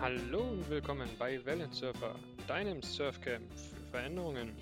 Hallo und willkommen bei Wellensurfer, deinem Surfcamp für Veränderungen.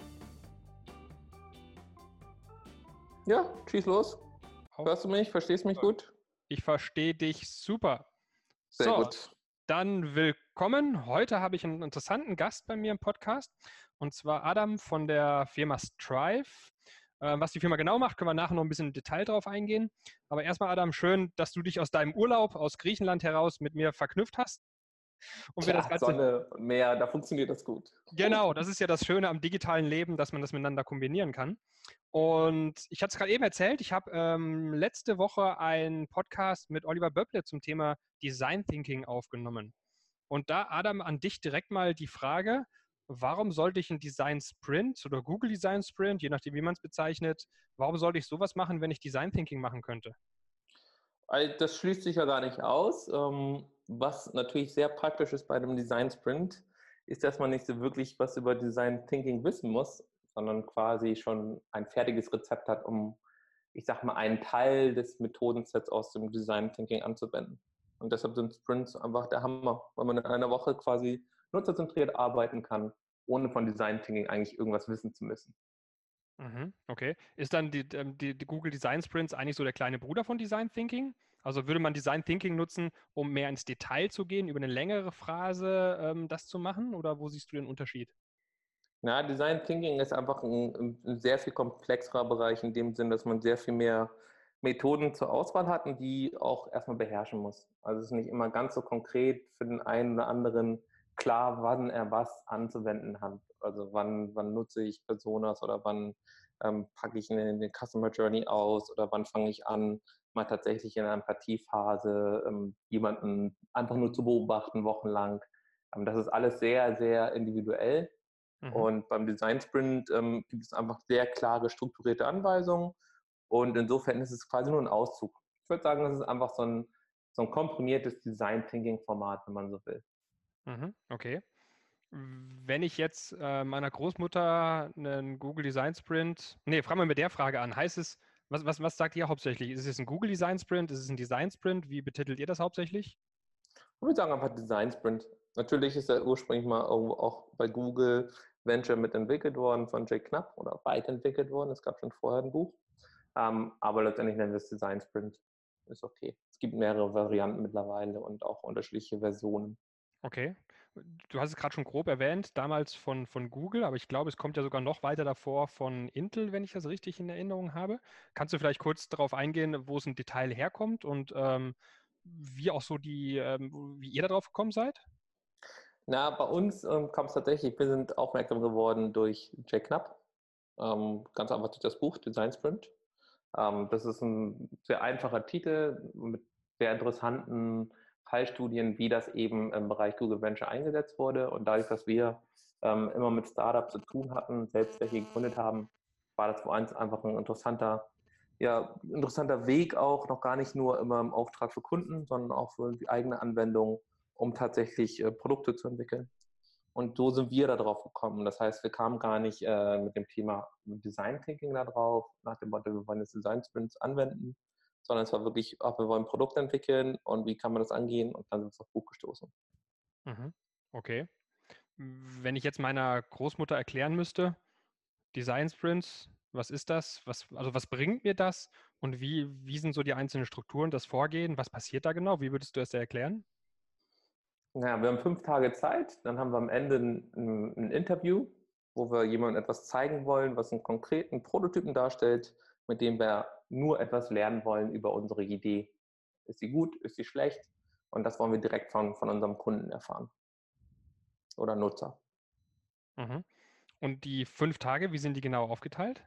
Ja, schieß los. Auf Hörst du mich? Verstehst du mich gut? Ich verstehe dich super. Sehr So, gut. dann willkommen. Heute habe ich einen interessanten Gast bei mir im Podcast, und zwar Adam von der Firma Strive. Was die Firma genau macht, können wir nachher noch ein bisschen im Detail drauf eingehen. Aber erstmal, Adam, schön, dass du dich aus deinem Urlaub aus Griechenland heraus mit mir verknüpft hast und wir das Tja, Ganze. Sonne und Meer, da funktioniert das gut. Genau, das ist ja das Schöne am digitalen Leben, dass man das miteinander kombinieren kann. Und ich hatte es gerade eben erzählt, ich habe letzte Woche einen Podcast mit Oliver Böpple zum Thema Design Thinking aufgenommen. Und da, Adam, an dich direkt mal die Frage, warum sollte ich einen Design Sprint oder Google Design Sprint, je nachdem, wie man es bezeichnet, warum sollte ich sowas machen, wenn ich Design Thinking machen könnte? Das schließt sich ja gar nicht aus. Was natürlich sehr praktisch ist bei einem Design Sprint, ist, dass man nicht so wirklich was über Design Thinking wissen muss, sondern quasi schon ein fertiges Rezept hat, um, ich sag mal, einen Teil des Methodensets aus dem Design Thinking anzuwenden. Und deshalb sind Sprints einfach der Hammer, weil man in einer Woche quasi nutzerzentriert arbeiten kann, ohne von Design Thinking eigentlich irgendwas wissen zu müssen. Mhm, okay. Ist dann die Google Design Sprints eigentlich so der kleine Bruder von Design Thinking? Also würde man Design Thinking nutzen, um mehr ins Detail zu gehen, über eine längere Phase das zu machen? Oder wo siehst du den Unterschied? Ja, Design Thinking ist einfach ein sehr viel komplexerer Bereich in dem Sinn, dass man sehr viel mehr Methoden zur Auswahl hat und die auch erstmal beherrschen muss. Also es ist nicht immer ganz so konkret für den einen oder anderen klar, wann er was anzuwenden hat. Also wann nutze ich Personas oder wann packe ich eine Customer Journey aus oder wann fange ich an, mal tatsächlich in einer Empathiephase jemanden einfach nur zu beobachten, wochenlang. Das ist alles sehr, sehr individuell. Mhm. Und beim Design Sprint gibt es einfach sehr klare, strukturierte Anweisungen. Und insofern ist es quasi nur ein Auszug. Ich würde sagen, das ist einfach so ein komprimiertes Design Thinking Format, wenn man so will. Mhm, okay. Wenn ich jetzt meiner Großmutter einen Google Design Sprint, nee, fragen wir mit der Frage an. Heißt es, was sagt ihr hauptsächlich? Ist es ein Google Design Sprint? Ist es ein Design Sprint? Wie betitelt ihr das hauptsächlich? Ich würde sagen, einfach Design Sprint. Natürlich ist er ursprünglich mal irgendwo auch bei Google Venture mitentwickelt worden von Jay Knapp oder weit entwickelt worden. Es gab schon vorher ein Buch. Aber letztendlich nennen wir es Design Sprint. Ist okay. Es gibt mehrere Varianten mittlerweile und auch unterschiedliche Versionen. Okay. Du hast es gerade schon grob erwähnt, damals von Google, aber ich glaube, es kommt ja sogar noch weiter davor von Intel, wenn ich das richtig in Erinnerung habe. Kannst du vielleicht kurz darauf eingehen, wo es im Detail herkommt und wie auch so wie ihr darauf gekommen seid? Na, bei uns kam es tatsächlich, wir sind aufmerksam geworden durch Jay Knapp, ganz einfach durch das Buch Design Sprint. Das ist ein sehr einfacher Titel mit sehr interessanten Fallstudien, wie das eben im Bereich Google Venture eingesetzt wurde. Und dadurch, dass wir immer mit Startups zu tun hatten, selbst welche gegründet haben, war das für uns einfach ein interessanter Weg auch, noch gar nicht nur immer im Auftrag für Kunden, sondern auch für die eigene Anwendung, um tatsächlich Produkte zu entwickeln. Und so sind wir da drauf gekommen. Das heißt, wir kamen gar nicht mit dem Thema Design Thinking da drauf, nach dem Motto, wir wollen jetzt Design Sprints anwenden, sondern es war wirklich, ach, wir wollen ein Produkt entwickeln und wie kann man das angehen, und dann sind wir auf Buch gestoßen. Mhm. Okay. Wenn ich jetzt meiner Großmutter erklären müsste, Design Sprints, was ist das? Also was bringt mir das? Und wie sind so die einzelnen Strukturen, das Vorgehen? Was passiert da genau? Wie würdest du es erklären? Ja, wir haben 5 Tage Zeit, dann haben wir am Ende ein Interview, wo wir jemandem etwas zeigen wollen, was einen konkreten Prototypen darstellt, mit dem wir nur etwas lernen wollen über unsere Idee. Ist sie gut, ist sie schlecht? Und das wollen wir direkt von unserem Kunden erfahren oder Nutzer. Mhm. Und die 5 Tage, wie sind die genau aufgeteilt?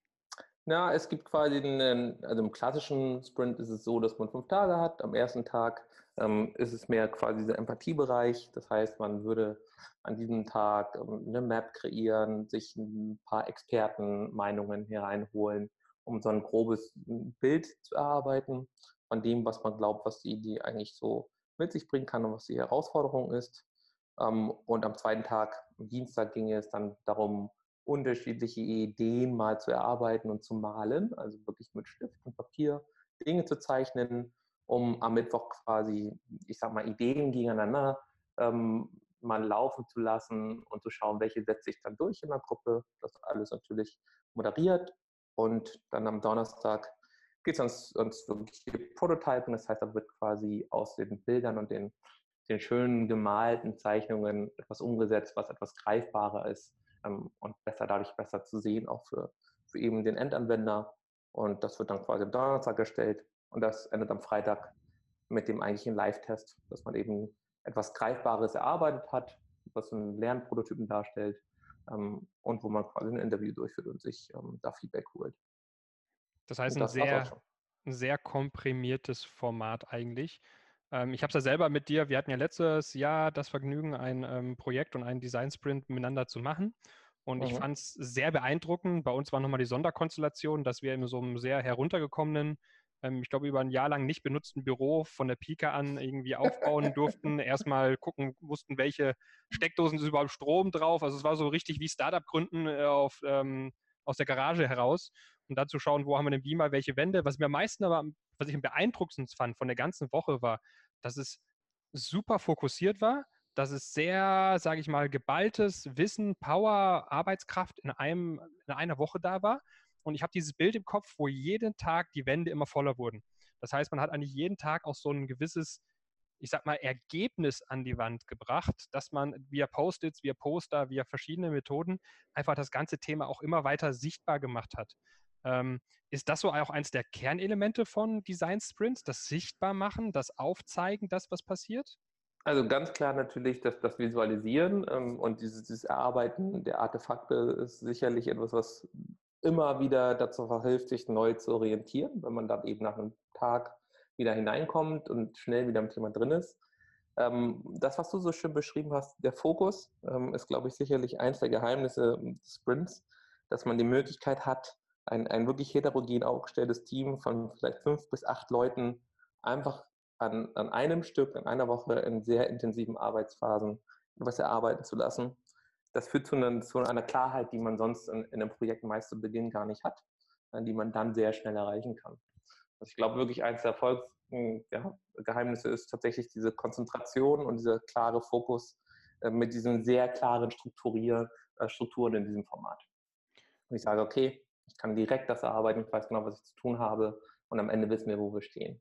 Ja, es gibt quasi also im klassischen Sprint ist es so, dass man 5 Tage hat. Am ersten Tag ist es mehr quasi der Empathiebereich. Das heißt, man würde an diesem Tag eine Map kreieren, sich ein paar Expertenmeinungen hereinholen, um so ein grobes Bild zu erarbeiten von dem, was man glaubt, was die Idee eigentlich so mit sich bringen kann und was die Herausforderung ist. Und am zweiten Tag, am Dienstag, ging es dann darum, unterschiedliche Ideen mal zu erarbeiten und zu malen, also wirklich mit Stift und Papier Dinge zu zeichnen, um am Mittwoch quasi, ich sag mal, Ideen gegeneinander mal laufen zu lassen und zu schauen, welche setze ich dann durch in der Gruppe. Das alles natürlich moderiert. Und dann am Donnerstag geht es ans wirkliche Prototypen. Das heißt, da wird quasi aus den Bildern und den schönen gemalten Zeichnungen etwas umgesetzt, was etwas greifbarer ist und dadurch besser zu sehen, auch für eben den Endanwender. Und das wird dann quasi am Donnerstag erstellt und das endet am Freitag mit dem eigentlichen Live-Test, dass man eben etwas Greifbares erarbeitet hat, was einen Lernprototypen darstellt und wo man quasi ein Interview durchführt und sich da Feedback holt. Das heißt, Und das war's auch schon. ein sehr komprimiertes Format eigentlich. Ich habe es ja selber mit dir, wir hatten ja letztes Jahr das Vergnügen, ein Projekt und einen Design-Sprint miteinander zu machen. Und ich fand es sehr beeindruckend. Bei uns war nochmal die Sonderkonstellation, dass wir in so einem sehr heruntergekommenen, ich glaube, über ein Jahr lang nicht benutzten Büro von der Pike an irgendwie aufbauen durften. Erstmal gucken mussten, welche Steckdosen ist überhaupt Strom drauf. Also es war so richtig wie Startup gründen aus der Garage heraus und dann zu schauen, wo haben wir den Beamer, welche Wände. Was ich am beeindruckendsten fand von der ganzen Woche war, dass es super fokussiert war, dass es sehr, sage ich mal, geballtes Wissen, Power, Arbeitskraft in einer Woche da war. Und ich habe dieses Bild im Kopf, wo jeden Tag die Wände immer voller wurden. Das heißt, man hat eigentlich jeden Tag auch so ein gewisses, ich sag mal, Ergebnis an die Wand gebracht, dass man via Post-its, via Poster, via verschiedene Methoden einfach das ganze Thema auch immer weiter sichtbar gemacht hat. Ist das so auch eins der Kernelemente von Design Sprints, das Sichtbarmachen, das Aufzeigen, das, was passiert? Also ganz klar natürlich das Visualisieren und dieses Erarbeiten der Artefakte ist sicherlich etwas, was immer wieder dazu verhilft, sich neu zu orientieren, wenn man dann eben nach einem Tag wieder hineinkommt und schnell wieder im Thema drin ist. Das, was du so schön beschrieben hast, der Fokus, ist, glaube ich, sicherlich eins der Geheimnisse des Sprints, dass man die Möglichkeit hat, ein wirklich heterogen aufgestelltes Team von vielleicht 5 bis 8 Leuten einfach an einem Stück, in einer Woche in sehr intensiven Arbeitsphasen etwas erarbeiten zu lassen. Das führt zu einer Klarheit, die man sonst in einem Projekt meist zu Beginn gar nicht hat, die man dann sehr schnell erreichen kann. Also ich glaube wirklich, eines der Erfolgsgeheimnisse ist tatsächlich diese Konzentration und dieser klare Fokus mit diesen sehr klaren Strukturen in diesem Format. Und ich sage, okay, ich kann direkt das erarbeiten, ich weiß genau, was ich zu tun habe und am Ende wissen wir, wo wir stehen.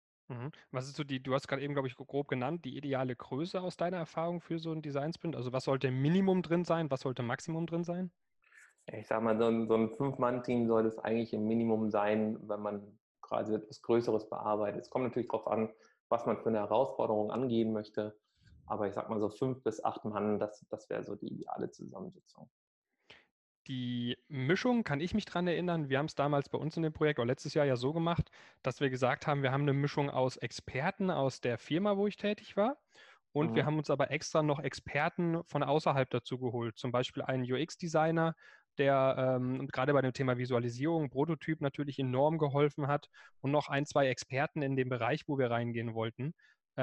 Was ist so du hast gerade eben, glaube ich, grob genannt, die ideale Größe aus deiner Erfahrung für so einen Design Sprint? Also was sollte Minimum drin sein, was sollte Maximum drin sein? Ich sage mal, so ein 5-Mann-Team sollte es eigentlich im Minimum sein, wenn man quasi etwas Größeres bearbeitet. Es kommt natürlich darauf an, was man für eine Herausforderung angehen möchte. Aber ich sage mal so 5 bis 8 Mann, das wäre so die ideale Zusammensetzung. Die Mischung, kann ich mich dran erinnern, wir haben es damals bei uns in dem Projekt, oder letztes Jahr ja so gemacht, dass wir gesagt haben, wir haben eine Mischung aus Experten aus der Firma, wo ich tätig war. Und wir haben uns aber extra noch Experten von außerhalb dazu geholt. Zum Beispiel einen UX-Designer, der gerade bei dem Thema Visualisierung, Prototyp natürlich enorm geholfen hat. Und noch ein, zwei Experten in dem Bereich, wo wir reingehen wollten.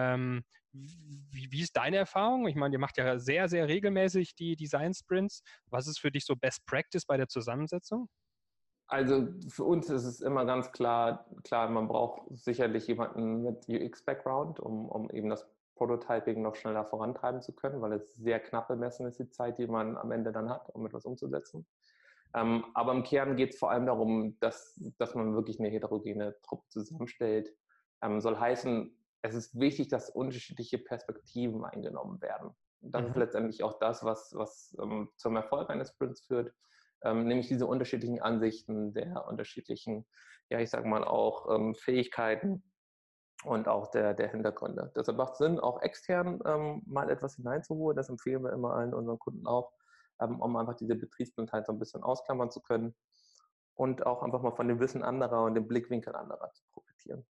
Wie ist deine Erfahrung? Ich meine, ihr macht ja sehr, sehr regelmäßig die Design-Sprints. Was ist für dich so Best Practice bei der Zusammensetzung? Also für uns ist es immer ganz klar, man braucht sicherlich jemanden mit UX-Background, um eben das Prototyping noch schneller vorantreiben zu können, weil es sehr knapp bemessen ist, die Zeit, die man am Ende dann hat, um etwas umzusetzen. Aber im Kern geht es vor allem darum, dass man wirklich eine heterogene Truppe zusammenstellt. Soll heißen, es ist wichtig, dass unterschiedliche Perspektiven eingenommen werden. Das ist letztendlich auch das, was zum Erfolg eines Sprints führt, nämlich diese unterschiedlichen Ansichten der unterschiedlichen, ja, ich sage mal auch Fähigkeiten und auch der Hintergründe. Deshalb macht es Sinn, auch extern mal etwas hineinzuholen. Das empfehlen wir immer allen unseren Kunden auch, um einfach diese Betriebsblindheit so ein bisschen ausklammern zu können und auch einfach mal von dem Wissen anderer und dem Blickwinkel anderer zu profitieren.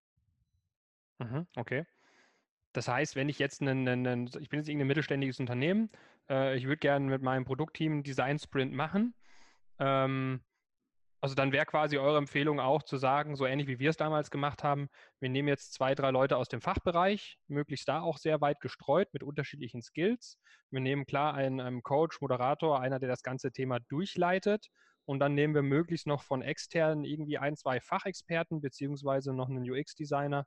Okay. Das heißt, wenn ich jetzt ich bin jetzt irgendein mittelständiges Unternehmen, ich würde gerne mit meinem Produktteam einen Design-Sprint machen. Ähm, also dann wäre quasi eure Empfehlung auch zu sagen, so ähnlich wie wir es damals gemacht haben, wir nehmen jetzt 2, 3 Leute aus dem Fachbereich, möglichst da auch sehr weit gestreut mit unterschiedlichen Skills. Wir nehmen klar einen Coach, Moderator, einer, der das ganze Thema durchleitet. Und dann nehmen wir möglichst noch von externen irgendwie ein, zwei Fachexperten beziehungsweise noch einen UX-Designer,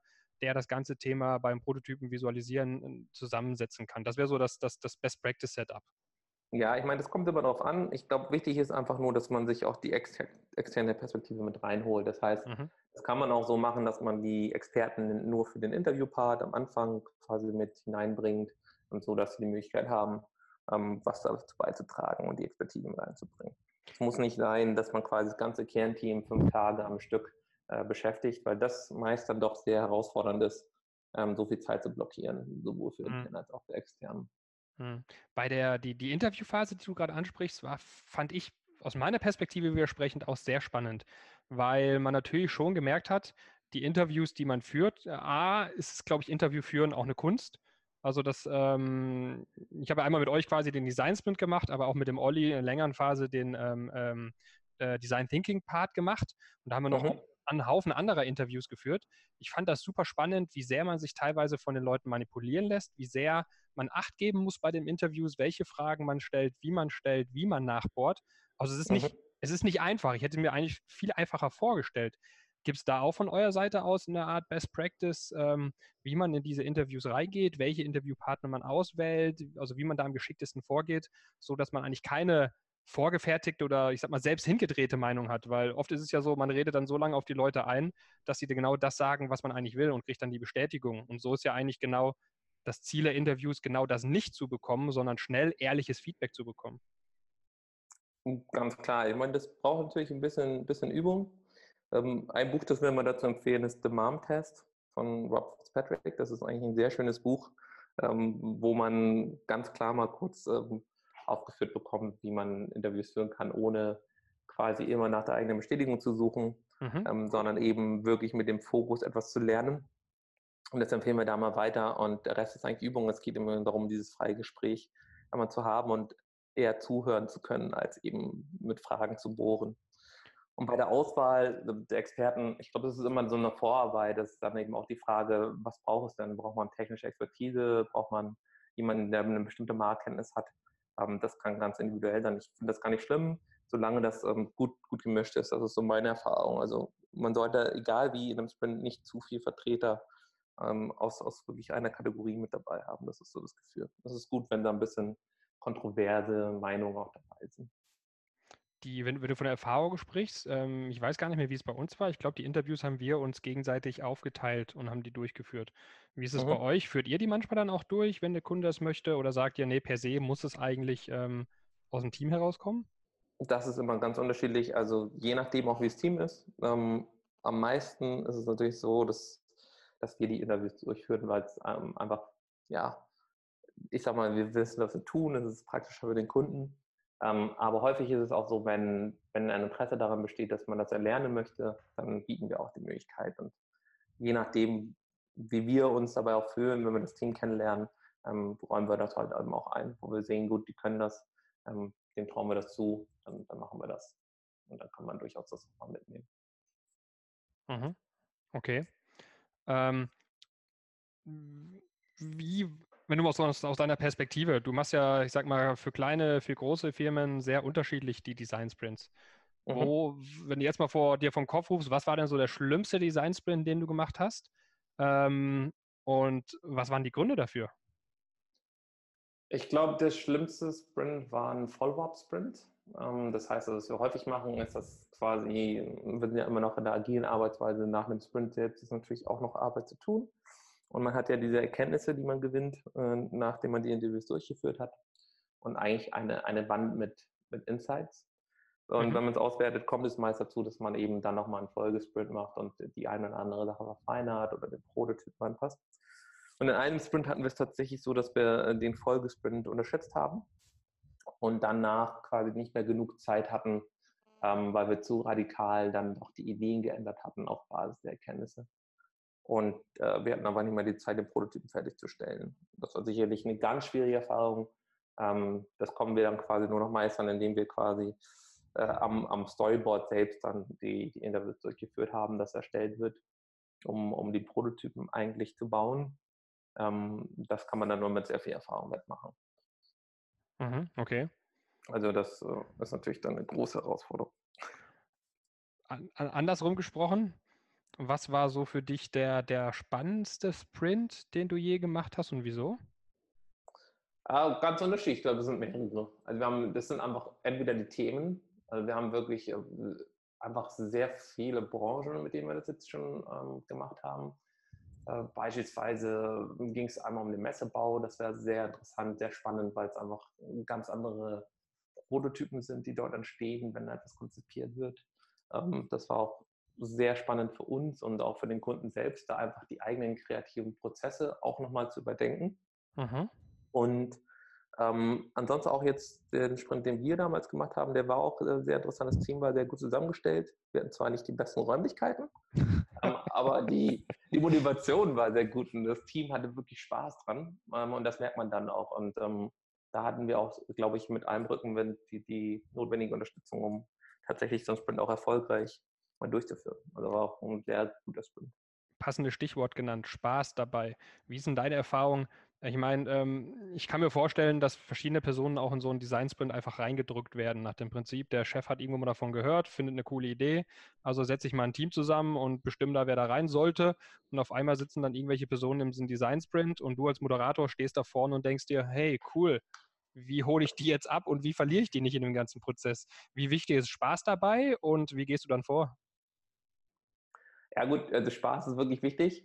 der das ganze Thema beim Prototypen visualisieren zusammensetzen kann. Das wäre so das Best-Practice-Setup. Ja, ich meine, das kommt immer darauf an. Ich glaube, wichtig ist einfach nur, dass man sich auch die externe Perspektive mit reinholt. Das heißt, das kann man auch so machen, dass man die Experten nur für den Interviewpart am Anfang quasi mit hineinbringt und so, dass sie die Möglichkeit haben, was dazu beizutragen und die Expertise mit reinzubringen. Es muss nicht sein, dass man quasi das ganze Kernteam 5 Tage am Stück beschäftigt, weil das meist dann doch sehr herausfordernd ist, so viel Zeit zu blockieren, sowohl für interne als auch für externe. Bei die Interviewphase, die du gerade ansprichst, fand ich aus meiner Perspektive widersprechend auch sehr spannend, weil man natürlich schon gemerkt hat, die Interviews, die man führt, ist es, glaube ich, Interview führen auch eine Kunst. Also ich habe ja einmal mit euch quasi den Design Sprint gemacht, aber auch mit dem Olli in der längeren Phase den Design Thinking Part gemacht. Und da haben wir noch einen Haufen anderer Interviews geführt. Ich fand das super spannend, wie sehr man sich teilweise von den Leuten manipulieren lässt, wie sehr man Acht geben muss bei den Interviews, welche Fragen man stellt, wie man nachbohrt. Also es ist nicht einfach. Ich hätte mir eigentlich viel einfacher vorgestellt. Gibt es da auch von eurer Seite aus eine Art Best Practice, wie man in diese Interviews reingeht, welche Interviewpartner man auswählt, also wie man da am geschicktesten vorgeht, so dass man eigentlich keine vorgefertigte oder ich sag mal selbst hingedrehte Meinung hat, weil oft ist es ja so, man redet dann so lange auf die Leute ein, dass sie genau das sagen, was man eigentlich will und kriegt dann die Bestätigung. Und so ist ja eigentlich genau das Ziel der Interviews, genau das nicht zu bekommen, sondern schnell ehrliches Feedback zu bekommen. Ganz klar. Ich meine, das braucht natürlich ein bisschen Übung. Ein Buch, das wir immer dazu empfehlen, ist The Mom Test von Rob Fitzpatrick. Das ist eigentlich ein sehr schönes Buch, wo man ganz klar mal kurz aufgeführt bekommt, wie man Interviews führen kann, ohne quasi immer nach der eigenen Bestätigung zu suchen, sondern eben wirklich mit dem Fokus etwas zu lernen. Und das empfehlen wir da mal weiter. Und der Rest ist eigentlich Übung. Es geht immer darum, dieses freie Gespräch einmal zu haben und eher zuhören zu können, als eben mit Fragen zu bohren. Und bei der Auswahl der Experten, ich glaube, das ist immer so eine Vorarbeit. Das ist dann eben auch die Frage, was braucht es denn? Braucht man technische Expertise? Braucht man jemanden, der eine bestimmte Marktkenntnis hat? Das kann ganz individuell sein. Ich finde das gar nicht schlimm, solange das gut gemischt ist. Das ist so meine Erfahrung. Also man sollte, egal wie in einem Sprint, nicht zu viel Vertreter aus wirklich einer Kategorie mit dabei haben. Das ist so das Gefühl. Das ist gut, wenn da ein bisschen kontroverse Meinungen auch dabei sind. Wenn du von der Erfahrung sprichst, ich weiß gar nicht mehr, wie es bei uns war. Ich glaube, die Interviews haben wir uns gegenseitig aufgeteilt und haben die durchgeführt. Wie ist es bei euch? Führt ihr die manchmal dann auch durch, wenn der Kunde es möchte? Oder sagt ihr, nee, per se muss es eigentlich aus dem Team herauskommen? Das ist immer ganz unterschiedlich. Also je nachdem auch, wie das Team ist. Am meisten ist es natürlich so, dass wir die Interviews durchführen, weil es einfach, ja, ich sag mal, wir wissen, was wir tun. Es ist praktischer für den Kunden. Aber häufig ist es auch so, wenn ein Interesse daran besteht, dass man das erlernen möchte, dann bieten wir auch die Möglichkeit. Und je nachdem, wie wir uns dabei auch fühlen, wenn wir das Team kennenlernen, räumen wir das halt eben auch ein, wo wir sehen, gut, die können das, dem trauen wir das zu, dann machen wir das. Und dann kann man durchaus das auch mal mitnehmen. Mhm. Okay. Ähm, wie, wenn du aus deiner Perspektive, du machst ja, ich sag mal, für kleine, für große Firmen sehr unterschiedlich die Design Sprints. Wenn du jetzt mal vor dir vom Kopf rufst, was war denn so der schlimmste Design Sprint, den du gemacht hast? Und was waren die Gründe dafür? Ich glaube, der schlimmste Sprint war ein Follow-up-Sprint. Das heißt, was wir häufig machen, ist, dass quasi, wir sind ja immer noch in der agilen Arbeitsweise, nach einem Sprint selbst ist natürlich auch noch Arbeit zu tun. Und man hat ja diese Erkenntnisse, die man gewinnt, nachdem man die Interviews durchgeführt hat. Und eigentlich eine Wand mit Insights. Und wenn man es auswertet, kommt es meist dazu, dass man eben dann nochmal einen Folgesprint macht und die eine oder andere Sache verfeinert oder den Prototyp anpasst. Und in einem Sprint hatten wir es tatsächlich so, dass wir den Folgesprint unterschätzt haben und danach quasi nicht mehr genug Zeit hatten, weil wir zu radikal dann doch die Ideen geändert hatten auf Basis der Erkenntnisse. Und wir hatten aber nicht mehr die Zeit, den Prototypen fertigzustellen. Das war sicherlich eine ganz schwierige Erfahrung. Das kommen wir dann quasi nur noch meistern, indem wir quasi am Storyboard selbst dann die Interviews durchgeführt haben, das erstellt wird, um die Prototypen eigentlich zu bauen. Das kann man dann nur mit sehr viel Erfahrung wettmachen. Okay. Also das ist natürlich dann eine große Herausforderung. Andersrum gesprochen, Was war so für dich der spannendste Sprint, den du je gemacht hast und wieso? Ganz unterschiedlich, ich glaube, das sind mehrere. Also das sind einfach entweder die Themen, also wir haben wirklich einfach sehr viele Branchen, mit denen wir das jetzt schon gemacht haben. Beispielsweise ging es einmal um den Messebau, das wäre sehr interessant, sehr spannend, weil es einfach ganz andere Prototypen sind, die dort entstehen, wenn etwas konzipiert wird. Das war auch sehr spannend für uns und auch für den Kunden selbst, da einfach die eigenen kreativen Prozesse auch nochmal zu überdenken. Mhm. Und ansonsten auch jetzt den Sprint, den wir damals gemacht haben, der war auch ein sehr interessantes Team, war sehr gut zusammengestellt. Wir hatten zwar nicht die besten Räumlichkeiten, aber die Motivation war sehr gut und das Team hatte wirklich Spaß dran und das merkt man dann auch. Und da hatten wir auch, glaube ich, mit einem Rückenwind die notwendige Unterstützung, um tatsächlich so einen Sprint auch erfolgreich mal durchzuführen. Also war auch ein sehr guter Sprint. Passendes Stichwort genannt, Spaß dabei. Wie ist denn deine Erfahrung? Ich meine, ich kann mir vorstellen, dass verschiedene Personen auch in so einen Design-Sprint einfach reingedrückt werden, nach dem Prinzip, der Chef hat irgendwo mal davon gehört, findet eine coole Idee, also setze ich mal ein Team zusammen und bestimme da, wer da rein sollte. Und auf einmal sitzen dann irgendwelche Personen im Design-Sprint und du als Moderator stehst da vorne und denkst dir, hey, cool, wie hole ich die jetzt ab und wie verliere ich die nicht in dem ganzen Prozess? Wie wichtig ist Spaß dabei und wie gehst du dann vor? Ja gut, also Spaß ist wirklich wichtig.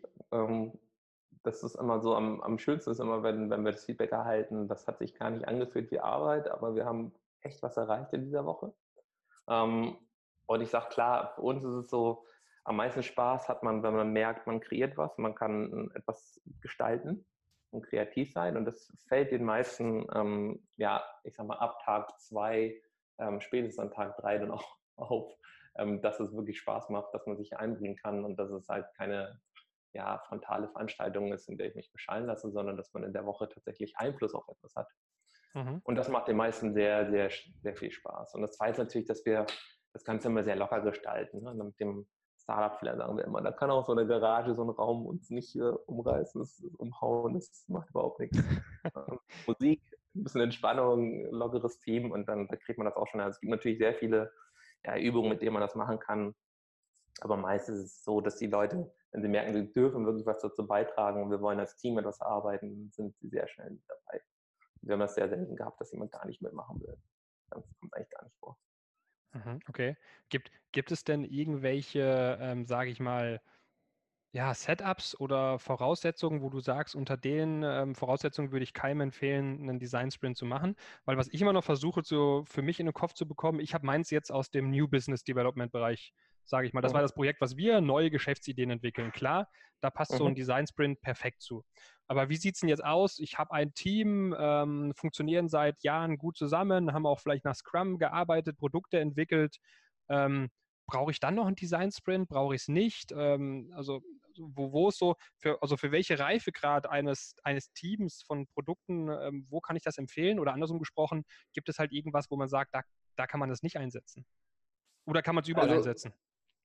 Das ist immer so am schönsten ist immer, wenn wir das Feedback erhalten, das hat sich gar nicht angefühlt wie Arbeit, aber wir haben echt was erreicht in dieser Woche. Ähm, und ich sage klar, für uns ist es so, am meisten Spaß hat man, wenn man merkt, man kreiert was, man kann etwas gestalten und kreativ sein. Und das fällt den meisten, ja, ich sag mal, ab Tag 2, spätestens an Tag 3 dann auch auf, dass es wirklich Spaß macht, dass man sich einbringen kann und dass es halt keine ja, frontale Veranstaltung ist, in der ich mich beschallen lasse, sondern dass man in der Woche tatsächlich Einfluss auf etwas hat. Mhm. Und das macht den meisten sehr, sehr, sehr viel Spaß. Und das Zweite ist natürlich, dass wir das Ganze immer sehr locker gestalten. Ne? Mit dem Startup-Flair sagen wir immer, da kann auch so eine Garage, so ein Raum uns nicht umreißen, umhauen, das macht überhaupt nichts. Musik, ein bisschen Entspannung, lockeres Team und dann da kriegt man das auch schon. Also es gibt natürlich sehr viele ja, Übungen, mit denen man das machen kann. Aber meistens ist es so, dass die Leute, wenn sie merken, sie dürfen wirklich was dazu beitragen und wir wollen als Team etwas arbeiten, sind sie sehr schnell mit dabei. Wir haben das sehr selten gehabt, dass jemand gar nicht mitmachen will. Das kommt eigentlich gar nicht vor. Mhm, okay. Gibt es denn irgendwelche, sage ich mal, ja, Setups oder Voraussetzungen, wo du sagst, unter den Voraussetzungen würde ich keinem empfehlen, einen Design Sprint zu machen? Weil was ich immer noch versuche, für mich in den Kopf zu bekommen, ich habe meins jetzt aus dem New Business Development Bereich, sage ich mal. Das war Mhm. das Projekt, was wir neue Geschäftsideen entwickeln. Klar, da passt so ein Mhm. Design Sprint perfekt zu. Aber wie sieht es denn jetzt aus? Ich habe ein Team, funktionieren seit Jahren gut zusammen, haben auch vielleicht nach Scrum gearbeitet, Produkte entwickelt. Ähm, Brauche ich dann noch einen Design Sprint? Brauche ich es nicht? Also wo ist so, also für welche Reifegrad eines Teams von Produkten, wo kann ich das empfehlen? Oder andersrum gesprochen, gibt es halt irgendwas, wo man sagt, da kann man das nicht einsetzen? Oder kann man es überall Also einsetzen?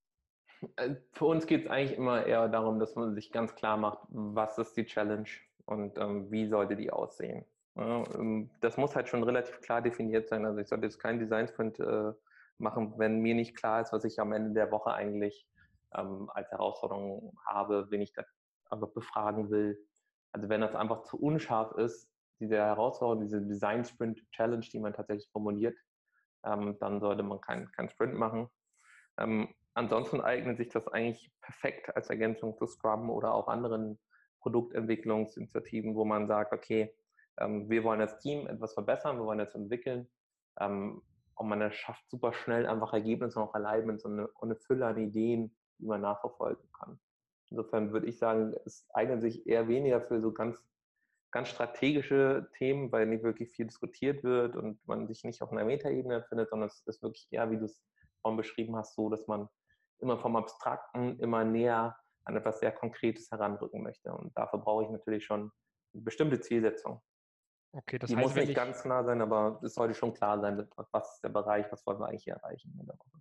für uns geht es eigentlich immer eher darum, dass man sich ganz klar macht, was ist die Challenge und wie sollte die aussehen. Ja, das muss halt schon relativ klar definiert sein. Also ich sollte jetzt keinen Design Sprint machen, wenn mir nicht klar ist, was ich am Ende der Woche eigentlich als Herausforderung habe, wen ich da aber befragen will. Also wenn das einfach zu unscharf ist, diese Herausforderung, diese Design Sprint Challenge, die man tatsächlich formuliert, dann sollte man keinen Sprint machen. Ansonsten eignet sich das eigentlich perfekt als Ergänzung zu Scrum oder auch anderen Produktentwicklungsinitiativen, wo man sagt, okay, wir wollen als Team etwas verbessern, wir wollen jetzt entwickeln. Und man schafft super schnell einfach Ergebnisse noch allein mit so eine Fülle an Ideen, die man nachverfolgen kann. Insofern würde ich sagen, es eignet sich eher weniger für so ganz strategische Themen, weil nicht wirklich viel diskutiert wird und man sich nicht auf einer Metaebene findet, sondern es ist wirklich eher, wie du es vorhin beschrieben hast, so, dass man immer vom Abstrakten immer näher an etwas sehr Konkretes heranrücken möchte. Und dafür brauche ich natürlich schon eine bestimmte Zielsetzung. Okay, das Die heißt, muss wenn nicht ich, ganz nah sein, aber es sollte schon klar sein, was ist der Bereich, was wollen wir eigentlich hier erreichen in der Woche.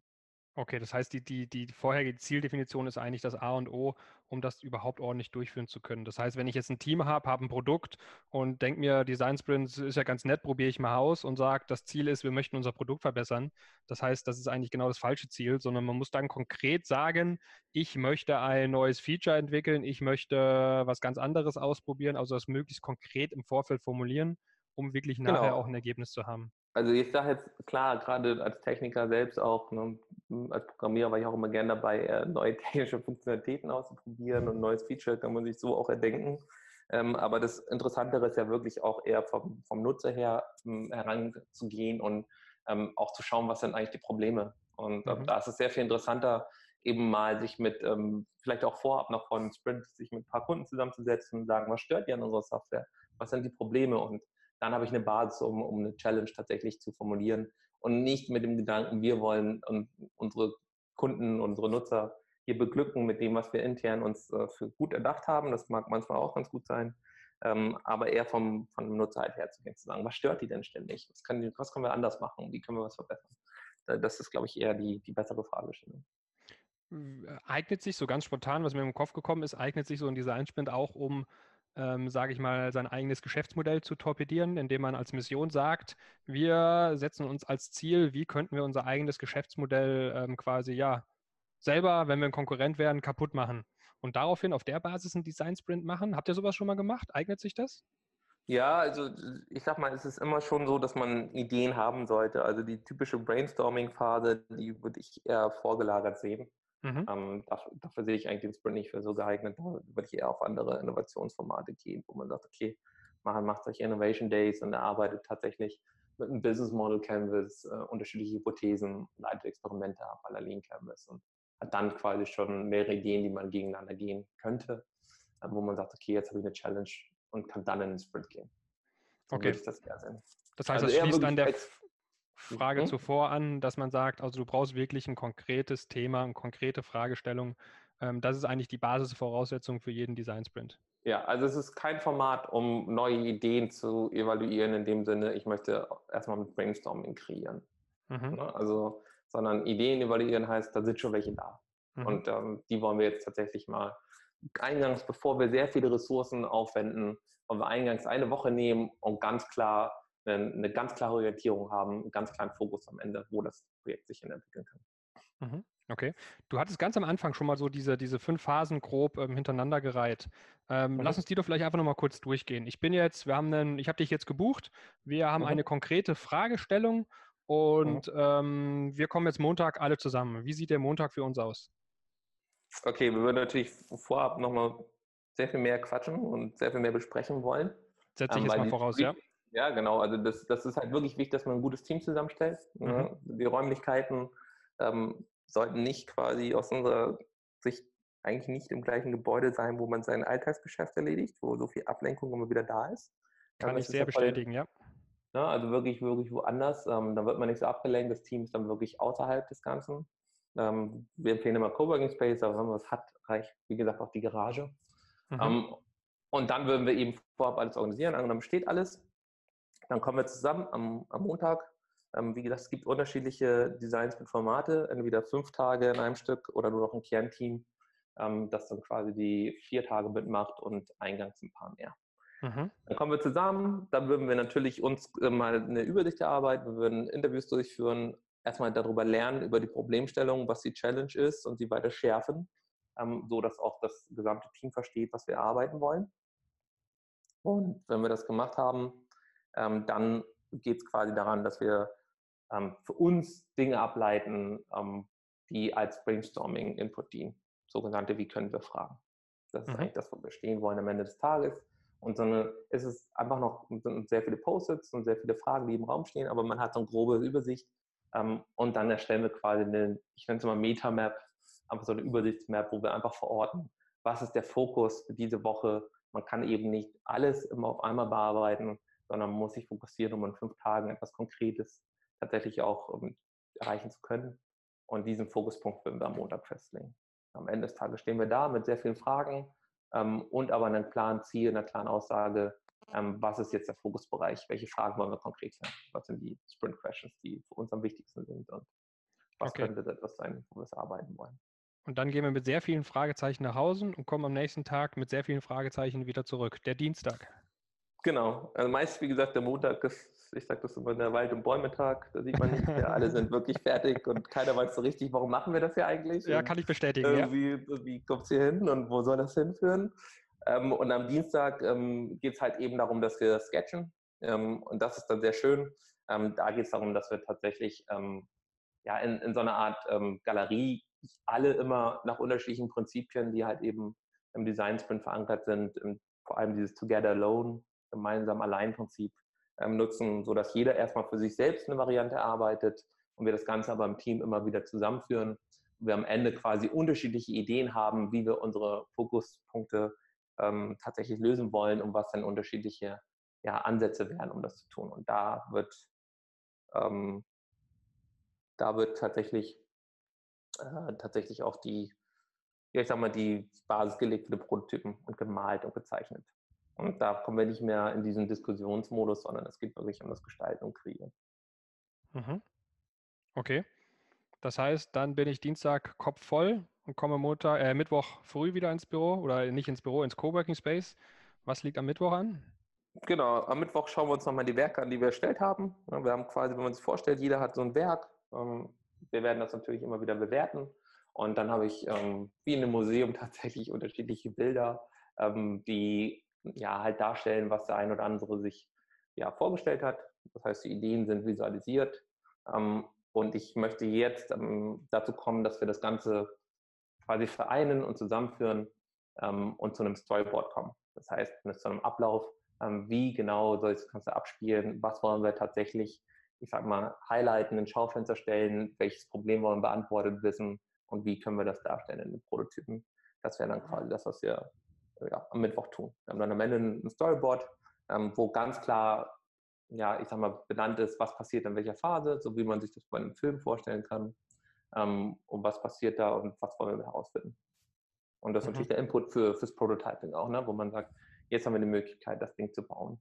Okay, das heißt, die vorherige Zieldefinition ist eigentlich das A und O, um das überhaupt ordentlich durchführen zu können. Das heißt, wenn ich jetzt ein Team habe ein Produkt und denke mir, Design Sprints ist ja ganz nett, probiere ich mal aus und sage, das Ziel ist, wir möchten unser Produkt verbessern. Das heißt, das ist eigentlich genau das falsche Ziel, sondern man muss dann konkret sagen, ich möchte ein neues Feature entwickeln, ich möchte was ganz anderes ausprobieren, also das möglichst konkret im Vorfeld formulieren, um wirklich nachher auch ein Genau. Ergebnis zu haben. Also ich sage jetzt klar, gerade als Techniker selbst auch, ne, als Programmierer war ich auch immer gerne dabei, neue technische Funktionalitäten auszuprobieren und ein neues Feature kann man sich so auch erdenken. Aber das Interessantere ist ja wirklich auch eher vom Nutzer her heranzugehen und auch zu schauen, was sind eigentlich die Probleme. Und Mhm. da ist es sehr viel interessanter, eben mal sich mit, vielleicht auch vorab noch von Sprint, sich mit ein paar Kunden zusammenzusetzen und sagen, was stört ihr an unserer Software? Was sind die Probleme? Und dann habe ich eine Basis, um eine Challenge tatsächlich zu formulieren und nicht mit dem Gedanken, wir wollen unsere Kunden, unsere Nutzer hier beglücken mit dem, was wir intern uns für gut erdacht haben. Das mag manchmal auch ganz gut sein, aber eher vom Nutzer halt herzugehen, zu sagen, was stört die denn ständig? Was können wir anders machen? Wie können wir was verbessern? Das ist, glaube ich, eher die bessere Fragestellung. Eignet sich so ganz spontan, was mir im Kopf gekommen ist, eignet sich so ein Design-Sprint auch, um, sage ich mal, sein eigenes Geschäftsmodell zu torpedieren, indem man als Mission sagt, wir setzen uns als Ziel, wie könnten wir unser eigenes Geschäftsmodell quasi, ja, selber, wenn wir ein Konkurrent wären, kaputt machen. Und daraufhin auf der Basis einen Design-Sprint machen. Habt ihr sowas schon mal gemacht? Eignet sich das? Ja, also ich sag mal, es ist immer schon so, dass man Ideen haben sollte. Also die typische Brainstorming-Phase, die würde ich eher vorgelagert sehen. Mhm. Dafür sehe ich eigentlich den Sprint nicht für so geeignet. Da würde ich eher auf andere Innovationsformate gehen, wo man sagt, okay, macht euch Innovation Days und erarbeitet tatsächlich mit einem Business Model Canvas unterschiedliche Hypothesen, leitet Experimente ab, à la Lean Canvas und hat dann quasi schon mehrere Ideen, die man gegeneinander gehen könnte, wo man sagt, okay, jetzt habe ich eine Challenge und kann dann in den Sprint gehen. So Okay. würde ich das eher sehen. Das heißt, Also das eher schließt an wirklich der als, Frage zuvor an, dass man sagt, also du brauchst wirklich ein konkretes Thema, eine konkrete Fragestellung. Das ist eigentlich die Basisvoraussetzung für jeden Design Sprint. ja, also es ist kein Format, um neue Ideen zu evaluieren, in dem Sinne, ich möchte erstmal mit Brainstorming kreieren. Mhm. Ne? Also, sondern Ideen evaluieren heißt, da sind schon welche da. Mhm. Und die wollen wir jetzt tatsächlich mal eingangs, bevor wir sehr viele Ressourcen aufwenden, wollen wir eingangs eine Woche nehmen und ganz klar eine ganz klare Orientierung haben, einen ganz klaren Fokus am Ende, wo das Projekt sich hin entwickeln kann. Mhm. Okay. Du hattest ganz am Anfang schon mal so diese 5 Phasen grob hintereinander gereiht. Lass Mhm. uns die doch vielleicht einfach nochmal kurz durchgehen. Ich habe dich jetzt gebucht. Wir haben Mhm. eine konkrete Fragestellung Mhm. und wir kommen jetzt Montag alle zusammen. Wie sieht der Montag für uns aus? Okay, wir würden natürlich vorab nochmal sehr viel mehr quatschen und sehr viel mehr besprechen wollen, Setze ich jetzt weil mal die voraus, ja? Theorie, ja genau, also das ist halt wirklich wichtig, dass man ein gutes Team zusammenstellt. Mhm. Ne? Die Räumlichkeiten sollten nicht quasi aus unserer Sicht eigentlich nicht im gleichen Gebäude sein, wo man sein Alltagsgeschäft erledigt, wo so viel Ablenkung immer wieder da ist. Kann ich Das ist sehr ja voll, bestätigen, ja. ne? Also wirklich woanders. Da wird man nicht so abgelenkt, das Team ist dann wirklich außerhalb des Ganzen. Wir empfehlen immer Coworking Space, aber wenn man was hat, reicht, wie gesagt, auch die Garage. Mhm. Ähm, und dann würden wir eben vorab alles organisieren. Angenommen steht alles. Dann kommen wir zusammen am Montag. Wie gesagt, es gibt unterschiedliche Designs mit Formate, entweder 5 Tage in einem Stück oder nur noch ein Kernteam, das dann quasi die 4 Tage mitmacht und eingangs ein paar mehr. Mhm. Dann kommen wir zusammen, dann würden wir natürlich uns mal eine Übersicht erarbeiten, wir würden Interviews durchführen, erstmal darüber lernen, über die Problemstellung, was die Challenge ist und sie weiter schärfen, so dass auch das gesamte Team versteht, was wir erarbeiten wollen. Und wenn wir das gemacht haben, dann geht es quasi daran, dass wir für uns Dinge ableiten, die als Brainstorming-Input dienen. Sogenannte Wie können wir Fragen. Das ist Mhm. eigentlich das, wo wir stehen wollen am Ende des Tages. Und es ist einfach noch sind sehr viele Post-its und sehr viele Fragen, die im Raum stehen, aber man hat so eine grobe Übersicht. Und dann erstellen wir quasi ich nenne es mal Metamap, einfach so eine Übersichtsmap, wo wir einfach verorten, was ist der Fokus für diese Woche. Man kann eben nicht alles immer auf einmal bearbeiten, sondern man muss sich fokussieren, um in 5 Tagen etwas Konkretes tatsächlich auch erreichen zu können. Und diesen Fokuspunkt würden wir am Montag festlegen. Am Ende des Tages stehen wir da mit sehr vielen Fragen und aber einem klaren Ziel, einer klaren Aussage, was ist jetzt der Fokusbereich, welche Fragen wollen wir konkret klären, was sind die Sprint Questions, die für uns am wichtigsten sind. Und was Okay. könnte das etwas sein, wo wir es arbeiten wollen. Und dann gehen wir mit sehr vielen Fragezeichen nach Hause und kommen am nächsten Tag mit sehr vielen Fragezeichen wieder zurück. Der Dienstag. Genau, also meist, wie gesagt, der Montag ist, ich sage das immer, der Wald- und Bäumetag, da sieht man nicht mehr, alle sind wirklich fertig und keiner weiß so richtig, warum machen wir das hier eigentlich Ja, und kann ich bestätigen, ja. wie kommt es hier hin und wo soll das hinführen? Und am Dienstag geht es halt eben darum, dass wir sketchen und das ist dann sehr schön. Da geht es darum, dass wir tatsächlich ja, in so einer Art Galerie alle immer nach unterschiedlichen Prinzipien, die halt eben im Design Sprint verankert sind, vor allem dieses Together Alone, gemeinsam Allein-Prinzip nutzen, sodass jeder erstmal für sich selbst eine Variante erarbeitet und wir das Ganze aber im Team immer wieder zusammenführen und wir am Ende quasi unterschiedliche Ideen haben, wie wir unsere Fokuspunkte tatsächlich lösen wollen und was dann unterschiedliche Ansätze wären, um das zu tun. Und ähm, da wird tatsächlich auch ich sag mal, die Basis gelegt für die Prototypen und gemalt und gezeichnet. Und da kommen wir nicht mehr in diesen Diskussionsmodus, sondern es geht wirklich um das Gestalten und Kreieren. Mhm. Okay. Das heißt, dann bin ich Dienstag Kopf voll und komme Mittwoch früh wieder ins Büro oder nicht ins Büro, ins Coworking Space. Was liegt am Mittwoch an? Genau, am Mittwoch schauen wir uns nochmal die Werke an, die wir erstellt haben. Wir haben quasi, wenn man sich vorstellt, jeder hat so ein Werk. Wir werden das natürlich immer wieder bewerten. Und dann habe ich wie in einem Museum tatsächlich unterschiedliche Bilder, die ja halt darstellen, was der ein oder andere sich ja vorgestellt hat. Das heißt, die Ideen sind visualisiert. Und ich möchte jetzt dazu kommen, dass wir das Ganze quasi vereinen und zusammenführen und zu einem Storyboard kommen. Das heißt, zu einem Ablauf, wie genau soll das Ganze abspielen, was wollen wir tatsächlich, ich sag mal, highlighten, in Schaufenster stellen, welches Problem wollen wir beantwortet wissen und wie können wir das darstellen in den Prototypen. Das wäre dann quasi das, was wir am Mittwoch tun. Wir haben dann am Ende ein Storyboard, wo ganz klar, ja, ich sag mal, benannt ist, was passiert in welcher Phase, so wie man sich das bei einem Film vorstellen kann, und was passiert da und was wollen wir herausfinden. Und das ist Mhm. natürlich der Input fürs Prototyping auch, ne? Wo man sagt, jetzt haben wir die Möglichkeit, das Ding zu bauen.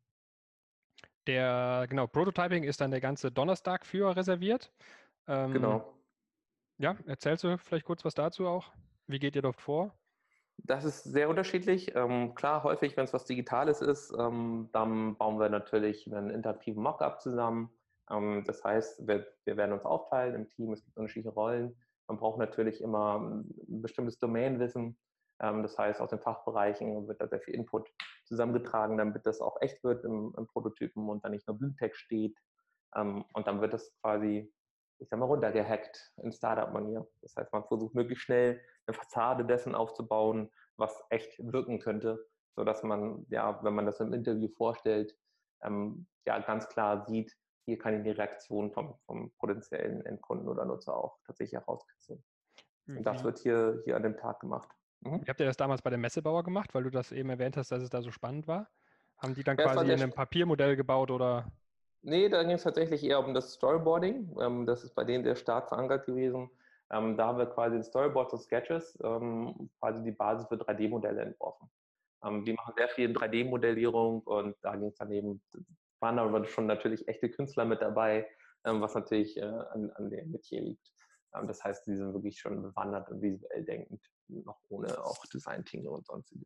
Genau, Prototyping ist dann der ganze Donnerstag für reserviert. Genau. Ja, erzählst du vielleicht kurz was dazu auch? Wie geht ihr dort vor? Das ist sehr unterschiedlich. Klar, häufig, wenn es was Digitales ist, dann bauen wir natürlich einen interaktiven Mockup zusammen. Das heißt, wir werden uns aufteilen im Team, es gibt unterschiedliche Rollen. Man braucht natürlich immer ein bestimmtes Domainwissen. Das heißt, aus den Fachbereichen wird da sehr viel Input zusammengetragen, damit das auch echt wird im Prototypen und dann nicht nur Blindtext steht. Und dann wird das quasi, ich sag mal, runtergehackt in Startup-Manier. Das heißt, man versucht möglichst schnell eine Fassade dessen aufzubauen, was echt wirken könnte, sodass man, ja, wenn man das im Interview vorstellt, ja, ganz klar sieht, hier kann ich die Reaktion vom potenziellen Endkunden oder Nutzer auch tatsächlich herauskitzeln. Und das Wie, wird hier an dem Tag gemacht. wie habt ihr das damals bei dem Messebauer gemacht, weil du das eben erwähnt hast, dass es da so spannend war? Haben die dann Ja, es war quasi sehr, in einem Papiermodell gebaut oder? nee, da ging es tatsächlich eher um das Storyboarding. Das ist bei denen sehr stark verankert gewesen. Da haben wir quasi ein Storyboard und Sketches, quasi die Basis für 3D-Modelle entworfen. Die machen sehr viel 3D-Modellierung und da ging es dann eben, waren aber schon natürlich echte Künstler mit dabei, was natürlich an dem Metier liegt. Das heißt, die sind wirklich schon bewandert und visuell denkend, noch ohne auch Design-Tinge und sonstiges.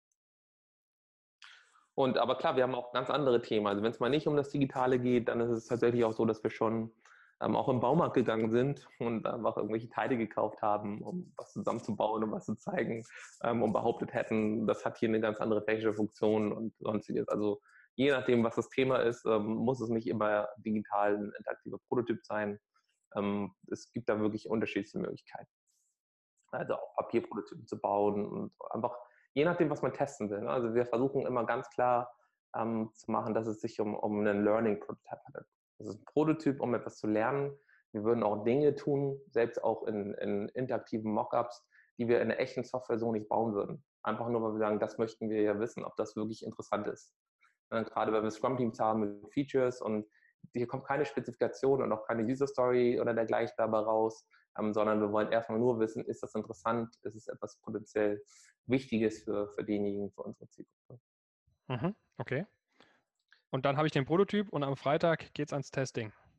Und aber klar, wir haben auch ganz andere Themen. Also wenn es mal nicht um das Digitale geht, dann ist es tatsächlich auch so, dass wir schon auch im Baumarkt gegangen sind und einfach irgendwelche Teile gekauft haben, um was zusammenzubauen, um was zu zeigen, und behauptet hätten, das hat hier eine ganz andere technische Funktion und sonstiges. Also je nachdem, was das Thema ist, muss es nicht immer digital ein interaktiver Prototyp sein. Es gibt da wirklich unterschiedliche Möglichkeiten. Also auch Papierprototypen zu bauen und einfach je nachdem, was man testen will. Ne? Also wir versuchen immer ganz klar zu machen, dass es sich um einen Learning-Prototype handelt. Das ist ein Prototyp, um etwas zu lernen. Wir würden auch Dinge tun, selbst auch in interaktiven Mockups, die wir in der echten Software so nicht bauen würden. Einfach nur, weil wir sagen, das möchten wir ja wissen, ob das wirklich interessant ist. Gerade weil wir Scrum-Teams haben mit Features und hier kommt keine Spezifikation und auch keine User-Story oder dergleichen dabei raus, sondern wir wollen erstmal nur wissen, ist das interessant, ist es etwas potenziell Wichtiges für denjenigen, für unsere Zielgruppe. Mhm, okay. Und dann habe ich den Prototyp und am Freitag geht es ans Testing.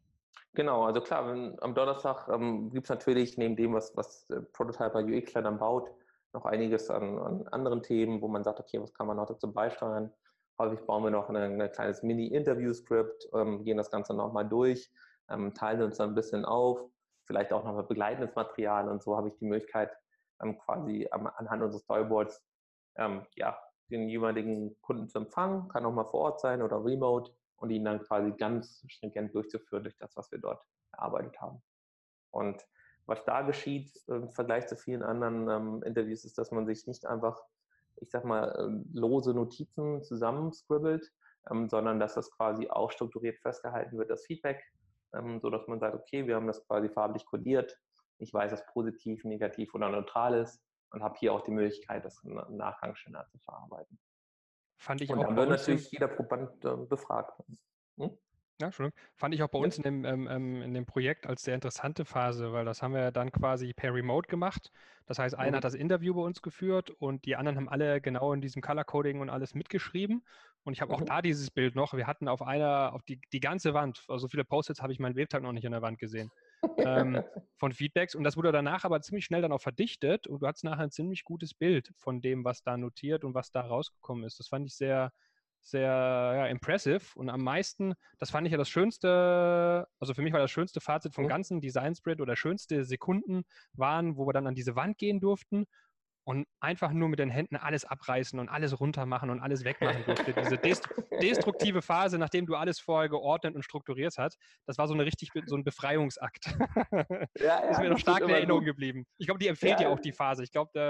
Genau, also klar, am Donnerstag gibt es natürlich neben dem, was Prototyper UXler dann baut, noch einiges an anderen Themen, wo man sagt, okay, was kann man noch dazu beisteuern? Häufig bauen wir noch ein kleines Mini-Interview-Skript, gehen das Ganze nochmal durch, teilen uns dann ein bisschen auf, vielleicht auch nochmal begleitendes Material und so habe ich die Möglichkeit, quasi anhand unseres Storyboards ja, den jeweiligen Kunden zu empfangen, kann auch mal vor Ort sein oder remote und ihn dann quasi ganz stringent durchzuführen durch das, was wir dort erarbeitet haben. Und was da geschieht im Vergleich zu vielen anderen Interviews, ist, dass man sich nicht einfach, ich sag mal, lose Notizen zusammenscribbelt, sondern dass das quasi auch strukturiert festgehalten wird, das Feedback, so dass man sagt, okay, wir haben das quasi farblich kodiert, ich weiß, was positiv, negativ oder neutral ist und habe hier auch die Möglichkeit, das im Nachgang schneller zu verarbeiten. Fand ich Und auch dann bei wird uns natürlich jeder Proband befragt. Hm? Ja, Entschuldigung. Fand ich auch bei Ja. uns in dem Projekt als sehr interessante Phase, weil das haben wir dann quasi per Remote gemacht. Das heißt, einer hat das Interview bei uns geführt und die anderen haben alle genau in diesem Color Coding und alles mitgeschrieben. Und ich habe auch Mhm. da dieses Bild noch. Wir hatten auf die ganze Wand, also so viele Post-its habe ich meinen Webtag noch nicht an der Wand gesehen, von Feedbacks. Und das wurde danach aber ziemlich schnell dann auch verdichtet und du hattest nachher ein ziemlich gutes Bild von dem, was da notiert und was da rausgekommen ist. Das fand ich sehr, sehr ja, impressive und am meisten, das fand ich ja das schönste, also für mich war das schönste Fazit vom Mhm. ganzen Design Sprint oder schönste Sekunden waren, wo wir dann an diese Wand gehen durften und einfach nur mit den Händen alles abreißen und alles runter machen und alles wegmachen durfte. Diese destruktive Phase, nachdem du alles vorher geordnet und strukturiert hast, das war so eine richtig so ein Befreiungsakt. Ja, Ist ja, mir noch das tut stark in immer Erinnerung gut. geblieben. Ich glaube, die empfiehlt ja Ja, auch die Phase. Ich glaube,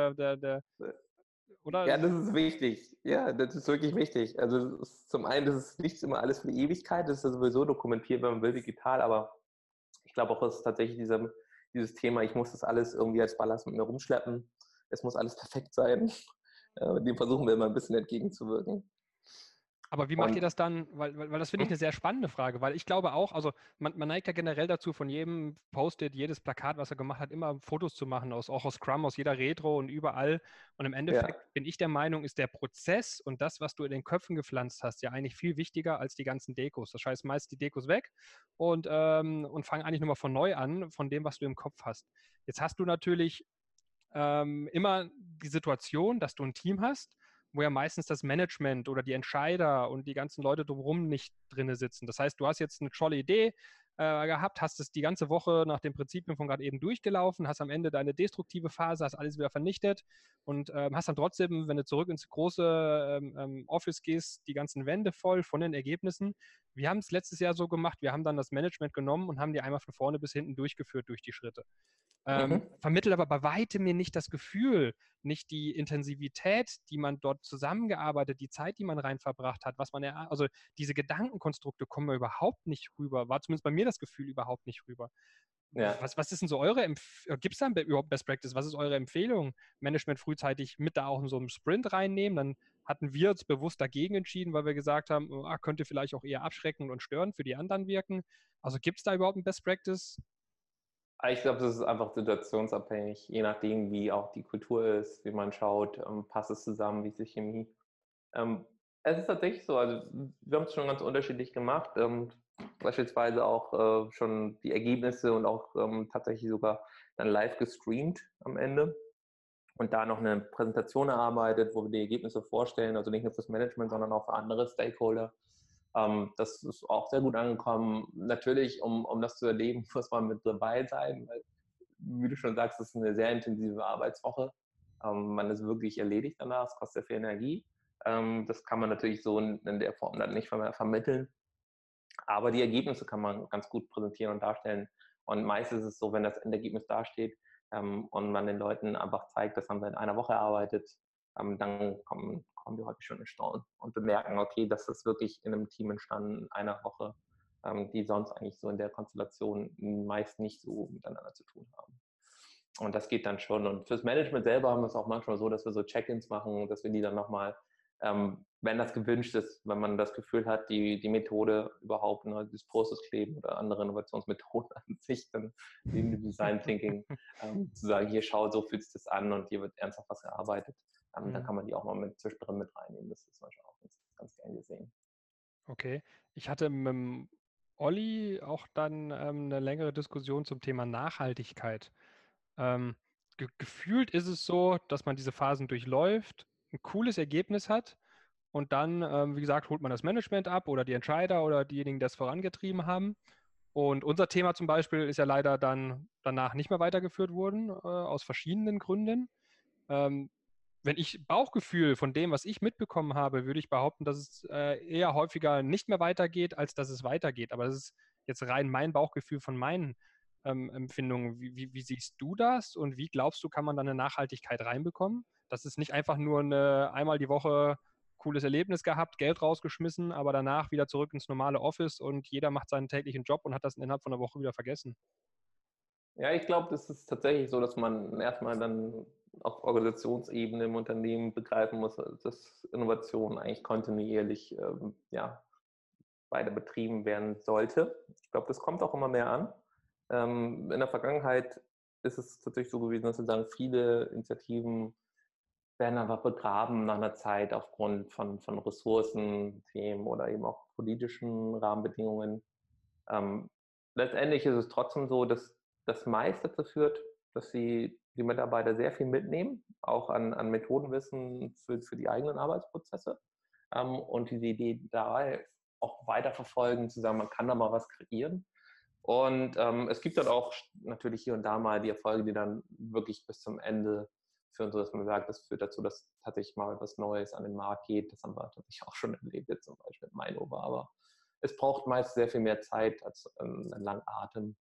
oder? ja, das ist wichtig. Ja, das ist wirklich wichtig. Also zum einen, das ist nicht immer alles für die Ewigkeit, das ist ja sowieso dokumentiert, wenn man will, digital, aber ich glaube auch, es ist tatsächlich dieses Thema, ich muss das alles irgendwie als Ballast mit mir rumschleppen. Es muss alles perfekt sein. Dem versuchen wir immer ein bisschen entgegenzuwirken. Aber wie macht ihr Und das dann? Weil das finde ich hm, eine sehr spannende Frage, weil ich glaube auch, also man neigt ja generell dazu, von jedem Post-it, jedes Plakat, was er gemacht hat, immer Fotos zu machen, auch aus Scrum, aus jeder Retro und überall. Und im ja, Endeffekt bin ich der Meinung, ist der Prozess und das, was du in den Köpfen gepflanzt hast, ja eigentlich viel wichtiger als die ganzen Dekos. Das heißt, meist die Dekos weg und fang eigentlich nochmal von neu an, von dem, was du im Kopf hast. Jetzt hast du natürlich immer die Situation, dass du ein Team hast, wo ja meistens das Management oder die Entscheider und die ganzen Leute drumherum nicht drinne sitzen. Das heißt, du hast jetzt eine tolle Idee gehabt, hast es die ganze Woche nach den Prinzipien von gerade eben durchgelaufen, hast am Ende deine destruktive Phase, hast alles wieder vernichtet und hast dann trotzdem, wenn du zurück ins große Office gehst, die ganzen Wände voll von den Ergebnissen. Wir haben es letztes Jahr so gemacht, wir haben dann das Management genommen und haben die einmal von vorne bis hinten durchgeführt durch die Schritte. mhm. Vermittelt aber bei weitem mir nicht das Gefühl, nicht die Intensivität, die man dort zusammengearbeitet, die Zeit, die man rein verbracht hat, was man ja, also diese Gedankenkonstrukte kommen mir überhaupt nicht rüber, war zumindest bei mir das Gefühl überhaupt nicht rüber. Ja. Was ist denn so eure gibt es da überhaupt Best Practice? Was ist eure Empfehlung? Management frühzeitig mit da auch in so einem Sprint reinnehmen? Dann hatten wir uns bewusst dagegen entschieden, weil wir gesagt haben, könnte vielleicht auch eher abschreckend und störend für die anderen wirken. Also gibt es da überhaupt ein Best Practice? Ich glaube, das ist einfach situationsabhängig, je nachdem, wie auch die Kultur ist, wie man schaut, passt es zusammen, wie ist die Chemie. Ähm, Es ist tatsächlich so, also wir haben es schon ganz unterschiedlich gemacht, beispielsweise auch schon die Ergebnisse und auch tatsächlich sogar dann live gestreamt am Ende und da noch eine Präsentation erarbeitet, wo wir die Ergebnisse vorstellen, also nicht nur fürs Management, sondern auch für andere Stakeholder. Das ist auch sehr gut angekommen. Natürlich, um das zu erleben, muss man mit dabei sein, weil, wie du schon sagst, das ist eine sehr intensive Arbeitswoche. Man ist wirklich erledigt danach, es kostet sehr viel Energie. Das kann man natürlich so in der Form dann nicht mehr vermitteln. Aber die Ergebnisse kann man ganz gut präsentieren und darstellen. Und meist ist es so, wenn das Endergebnis dasteht und man den Leuten einfach zeigt, das haben wir in einer Woche erarbeitet, dann kommen die häufig schon in Staunen und bemerken, okay, das ist wirklich in einem Team entstanden, in einer Woche, die sonst eigentlich so in der Konstellation meist nicht so miteinander zu tun haben. Und das geht dann schon. Und fürs Management selber haben wir es auch manchmal so, dass wir so Check-ins machen, dass wir die dann nochmal, wenn das gewünscht ist, wenn man das Gefühl hat, die Methode überhaupt, ne, dieses Process-Kleben oder andere Innovationsmethoden an sich, dann neben dem Design Thinking, zu sagen, hier schau, so fühlt sich das an und hier wird ernsthaft was gearbeitet, dann kann man die auch mal zwischendrin mit reinnehmen. Das ist manchmal auch ganz, ganz gern gesehen. Okay. Ich hatte Olli auch dann eine längere Diskussion zum Thema Nachhaltigkeit. Ähm, gefühlt ist es so, dass man diese Phasen durchläuft, ein cooles Ergebnis hat und dann, wie gesagt, holt man das Management ab oder die Entscheider oder diejenigen, die das vorangetrieben haben. Und unser Thema zum Beispiel ist ja leider dann danach nicht mehr weitergeführt worden, aus verschiedenen Gründen. Ähm, wenn ich Bauchgefühl von dem, was ich mitbekommen habe, würde ich behaupten, dass es eher häufiger nicht mehr weitergeht, als dass es weitergeht. Aber das ist jetzt rein mein Bauchgefühl von meinen Empfindungen. Wie siehst du das und wie glaubst du, kann man da eine Nachhaltigkeit reinbekommen? Das ist nicht einfach nur eine einmal die Woche cooles Erlebnis gehabt, Geld rausgeschmissen, aber danach wieder zurück ins normale Office und jeder macht seinen täglichen Job und hat das innerhalb von einer Woche wieder vergessen. Ja, ich glaube, das ist tatsächlich so, dass man erstmal dann auf Organisationsebene im Unternehmen begreifen muss, dass Innovation eigentlich kontinuierlich ja, weiter betrieben werden sollte. Ich glaube, das kommt auch immer mehr an. In der Vergangenheit ist es tatsächlich so gewesen, dass wir sagen, viele Initiativen werden einfach begraben nach einer Zeit aufgrund von Ressourcen, Themen oder eben auch politischen Rahmenbedingungen. Ähm, letztendlich ist es trotzdem so, dass das meiste dazu führt, dass die Mitarbeiter sehr viel mitnehmen, auch an Methodenwissen für die eigenen Arbeitsprozesse und diese Idee dabei auch weiterverfolgen, zu sagen, man kann da mal was kreieren. Und es gibt dann auch natürlich hier und da mal die Erfolge, die dann wirklich bis zum Ende führen, sodass man sagt, das führt dazu, dass tatsächlich mal etwas Neues an den Markt geht. Das haben wir tatsächlich auch schon erlebt, jetzt zum Beispiel mit Mainova. Aber es braucht meist sehr viel mehr Zeit als einen langen Atem.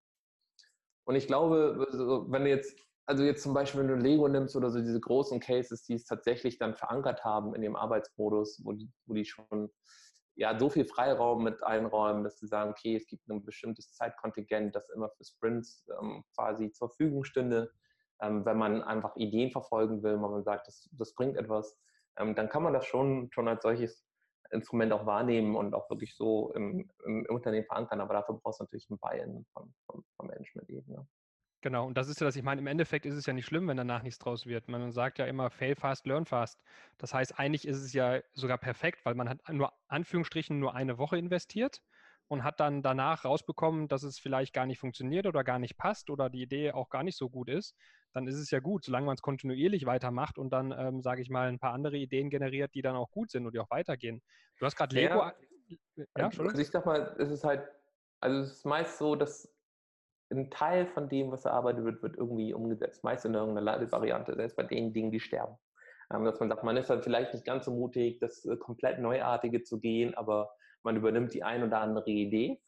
Und ich glaube, wenn du jetzt, also jetzt zum Beispiel, wenn du Lego nimmst oder so diese großen Cases, die es tatsächlich dann verankert haben in dem Arbeitsmodus, wo die schon ja so viel Freiraum mit einräumen, dass sie sagen, okay, es gibt ein bestimmtes Zeitkontingent, das immer für Sprints quasi zur Verfügung stünde. Wenn man einfach Ideen verfolgen will, wenn man sagt, das bringt etwas, dann kann man das schon als solches Instrument auch wahrnehmen und auch wirklich so im Unternehmen verankern. Aber dafür brauchst du natürlich ein Buy-in vom Management-Ebene. Genau, und das ist ja das, ich meine, im Endeffekt ist es ja nicht schlimm, wenn danach nichts draus wird. Man sagt ja immer, fail fast, learn fast. Das heißt, eigentlich ist es ja sogar perfekt, weil man hat nur Anführungsstrichen nur eine Woche investiert und hat dann danach rausbekommen, dass es vielleicht gar nicht funktioniert oder gar nicht passt oder die Idee auch gar nicht so gut ist. Dann ist es ja gut, solange man es kontinuierlich weitermacht und dann, sage ich mal, ein paar andere Ideen generiert, die dann auch gut sind und die auch weitergehen. Du hast gerade Lego, Ja, ja, Entschuldigung? also ich sag mal, es ist halt, also es ist meist so, dass ein Teil von dem, was erarbeitet wird, wird irgendwie umgesetzt, meist in irgendeiner Variante, selbst bei den Dingen, die sterben. Dass man sagt, man ist dann vielleicht nicht ganz so mutig, das komplett Neuartige zu gehen, aber man übernimmt die ein oder andere Idee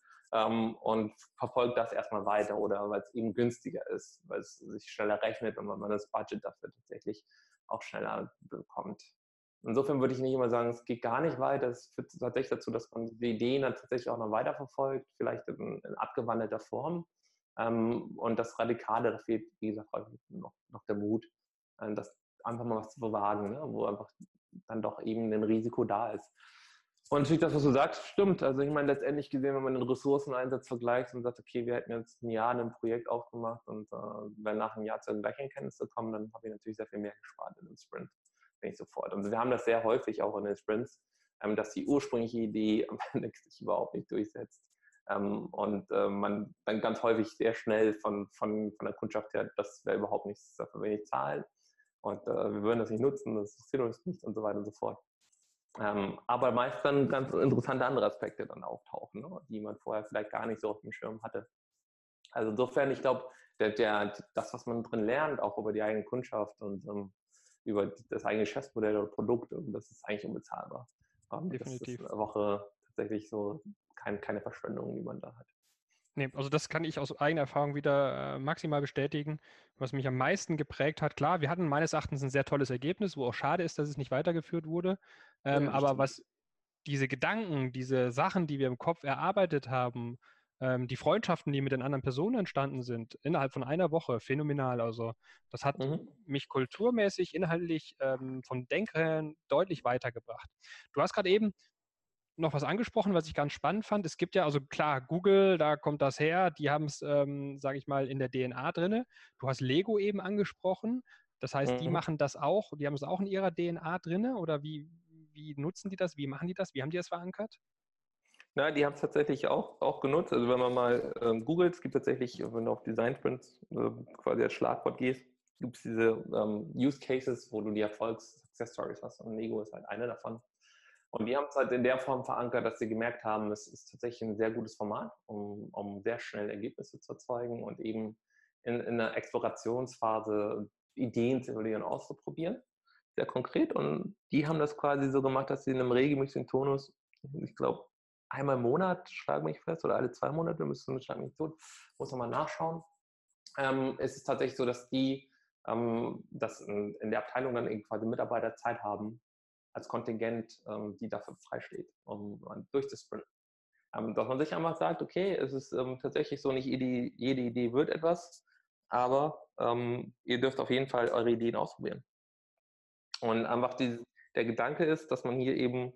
und verfolgt das erstmal weiter oder weil es eben günstiger ist, weil es sich schneller rechnet und weil man das Budget dafür tatsächlich auch schneller bekommt. Insofern würde ich nicht immer sagen, es geht gar nicht weiter. Es führt tatsächlich dazu, dass man die Ideen dann tatsächlich auch noch weiterverfolgt, vielleicht in abgewandelter Form. Und das Radikale, da fehlt, wie gesagt, häufig noch der Mut, das einfach mal was zu wagen, ne? Wo einfach dann doch eben ein Risiko da ist. Und natürlich das, was du sagst, stimmt. Also ich meine, letztendlich gesehen, wenn man den Ressourceneinsatz vergleicht und sagt, okay, wir hätten jetzt ein Jahr ein Projekt aufgemacht und wenn nach einem Jahr zur gleichen Erkenntnisse kommen, dann habe ich natürlich sehr viel mehr gespart in den Sprint, bin ich sofort. Und wir haben das sehr häufig auch in den Sprints, dass die ursprüngliche Idee am Ende sich überhaupt nicht durchsetzt. Und man dann ganz häufig sehr schnell von der Kundschaft her, das wäre überhaupt nichts, dafür wenig zahlen. Und wir würden das nicht nutzen, das interessiert uns nicht und so weiter und so fort. Aber meist dann ganz interessante andere Aspekte dann auftauchen, ne? Die man vorher vielleicht gar nicht so auf dem Schirm hatte. Also insofern, ich glaube, das, was man drin lernt, auch über die eigene Kundschaft und über das eigene Geschäftsmodell oder Produkt, das ist eigentlich unbezahlbar. Das ist Definitiv. eine Woche tatsächlich so keine Verschwendung, die man da hat. Nee, also das kann ich aus eigener Erfahrung wieder maximal bestätigen. Was mich am meisten geprägt hat, klar, wir hatten meines Erachtens ein sehr tolles Ergebnis, wo auch schade ist, dass es nicht weitergeführt wurde. Ja, das Aber stimmt. was diese Gedanken, diese Sachen, die wir im Kopf erarbeitet haben, die Freundschaften, die mit den anderen Personen entstanden sind, innerhalb von einer Woche, phänomenal. Also das hat Mhm. mich kulturmäßig, inhaltlich vom Denken deutlich weitergebracht. Du hast gerade eben noch was angesprochen, was ich ganz spannend fand. Es gibt ja, also klar, Google, da kommt das her, die haben es, sage ich mal, in der DNA drinne. Du hast Lego eben angesprochen. Das heißt, die Mhm. machen das auch, die haben es auch in ihrer DNA drinne oder wie nutzen die das? Wie machen die das? Wie haben die das verankert? Na, die haben es tatsächlich auch genutzt. Also wenn man mal googelt, es gibt tatsächlich, wenn du auf Design Sprints quasi als Schlagwort gehst, gibt es diese Use Cases, wo du die Erfolgs-Success Stories hast. Und Lego ist halt eine davon. Und die haben es halt in der Form verankert, dass sie gemerkt haben, es ist tatsächlich ein sehr gutes Format, um sehr schnell Ergebnisse zu erzeugen und eben in einer Explorationsphase Ideen zu evaluieren, auszuprobieren. Sehr konkret. Und die haben das quasi so gemacht, dass sie in einem regelmäßigen Tonus, ich glaube, einmal im Monat, schlag mich fest, oder alle 2 Monate, müssen schlag mich tot, muss nochmal nachschauen. Es ist tatsächlich so, dass die dass in der Abteilung dann eben quasi Mitarbeiter Zeit haben, als Kontingent, die dafür freisteht, um durchzusprinten. Dass man sich einfach sagt, okay, es ist tatsächlich so, nicht jede Idee wird etwas, aber ihr dürft auf jeden Fall eure Ideen ausprobieren. Und einfach der Gedanke ist, dass man hier eben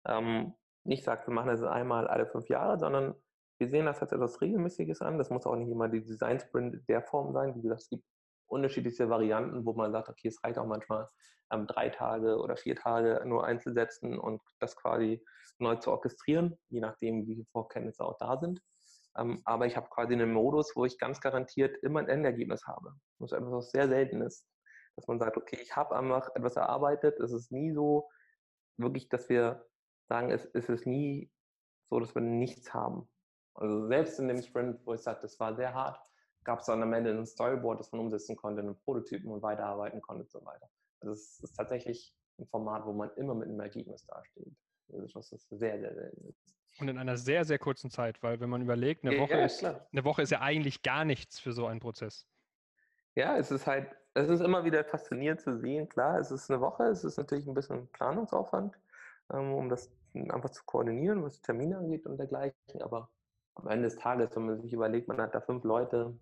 nicht sagt, wir machen das einmal alle 5 Jahre, sondern wir sehen das als etwas Regelmäßiges an. Das muss auch nicht immer die Design Sprint in der Form sein. Wie gesagt, es gibt unterschiedliche Varianten, wo man sagt, okay, es reicht auch manchmal 3 Tage oder 4 Tage nur einzusetzen und das quasi neu zu orchestrieren, je nachdem, wie viele Vorkenntnisse auch da sind. Aber ich habe quasi einen Modus, wo ich ganz garantiert immer ein Endergebnis habe. Das ist etwas sehr Seltenes, dass man sagt, okay, ich habe einfach etwas erarbeitet. Es ist nie so wirklich, dass wir sagen, es ist nie so, dass wir nichts haben. Also selbst in dem Sprint, wo ich sage, das war sehr hart, gab es dann am Ende ein Storyboard, das man umsetzen konnte, einen Prototypen und weiterarbeiten konnte und so weiter. Also es ist tatsächlich ein Format, wo man immer mit einem Ergebnis dasteht. Das ist sehr, sehr selten. Und in einer sehr, sehr kurzen Zeit, weil wenn man überlegt, Ja, klar. eine Woche ist ja eigentlich gar nichts für so einen Prozess. Ja, es ist immer wieder faszinierend zu sehen. Klar, es ist eine Woche, es ist natürlich ein bisschen Planungsaufwand, um das einfach zu koordinieren, was Termine angeht und dergleichen. Aber am Ende des Tages, wenn man sich überlegt, man hat da 5 Leute,